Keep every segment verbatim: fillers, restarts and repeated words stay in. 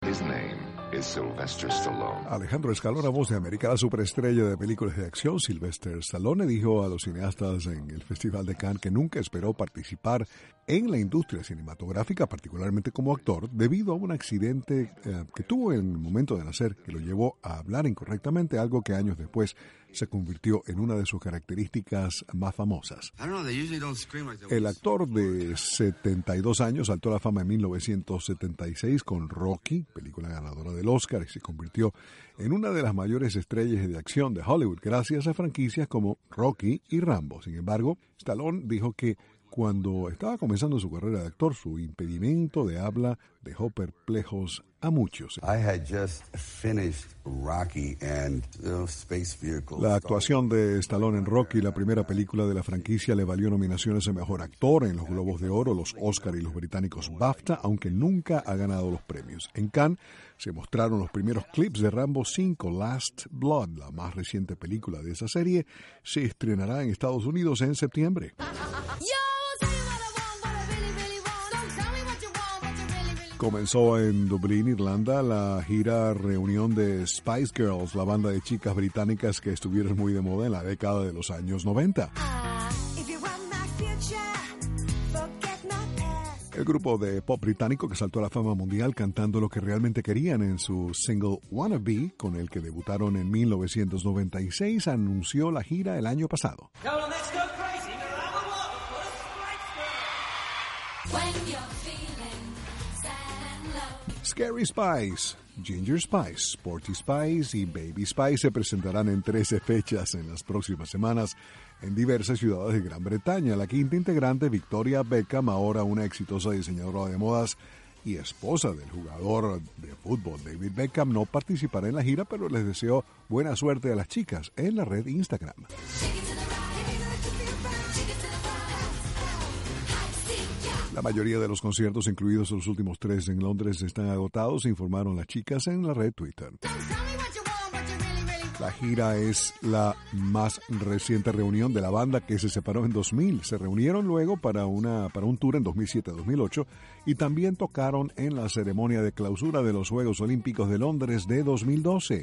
His name is Sylvester Stallone. Alejandro Escalona, voz de América, la superestrella de películas de acción, Sylvester Stallone, dijo a los cineastas en el Festival de Cannes que nunca esperó participar en la industria cinematográfica, particularmente como actor, debido a un accidente eh, que tuvo en el momento de nacer, que lo llevó a hablar incorrectamente, algo que años después se convirtió en una de sus características más famosas. El actor de setenta y dos años saltó a la fama en mil novecientos setenta y seis con Rocky, película ganadora del Oscar, y se convirtió en una de las mayores estrellas de acción de Hollywood gracias a franquicias como Rocky y Rambo. Sin embargo, Stallone dijo que cuando estaba comenzando su carrera de actor, su impedimento de habla dejó perplejos a muchos. I had just finished Rocky and the space vehicle. La actuación de Stallone en Rocky, la primera película de la franquicia, le valió nominaciones a Mejor Actor en los Globos de Oro, los Oscar y los británicos BAFTA, aunque nunca ha ganado los premios. En Cannes se mostraron los primeros clips de Rambo cinco, Last Blood, la más reciente película de esa serie. Se estrenará en Estados Unidos en septiembre. Comenzó en Dublín, Irlanda, la gira reunión de Spice Girls, la banda de chicas británicas que estuvieron muy de moda en la década de los años noventa. El grupo de pop británico que saltó a la fama mundial cantando lo que realmente querían en su single Wanna Be, con el que debutaron en mil novecientos noventa y seis, anunció la gira el año pasado. Scary Spice, Ginger Spice, Sporty Spice y Baby Spice se presentarán en trece fechas en las próximas semanas en diversas ciudades de Gran Bretaña. La quinta integrante, Victoria Beckham, ahora una exitosa diseñadora de modas y esposa del jugador de fútbol David Beckham, no participará en la gira, pero les deseo buena suerte a las chicas en la red Instagram. La mayoría de los conciertos, incluidos los últimos tres en Londres, están agotados, informaron las chicas en la red Twitter. La gira es la más reciente reunión de la banda, que se separó en dos mil. Se reunieron luego para, una, para un tour en dos mil siete a dos mil ocho y también tocaron en la ceremonia de clausura de los Juegos Olímpicos de Londres de dos mil doce.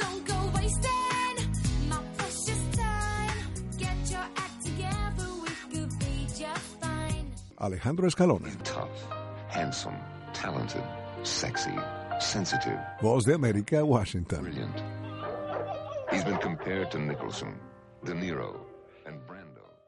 Alejandro Escalona. Tough, handsome, talented, sexy, sensitive. Voz de América, Washington. Brilliant. He's been compared to Nicholson, De Niro, and Brad.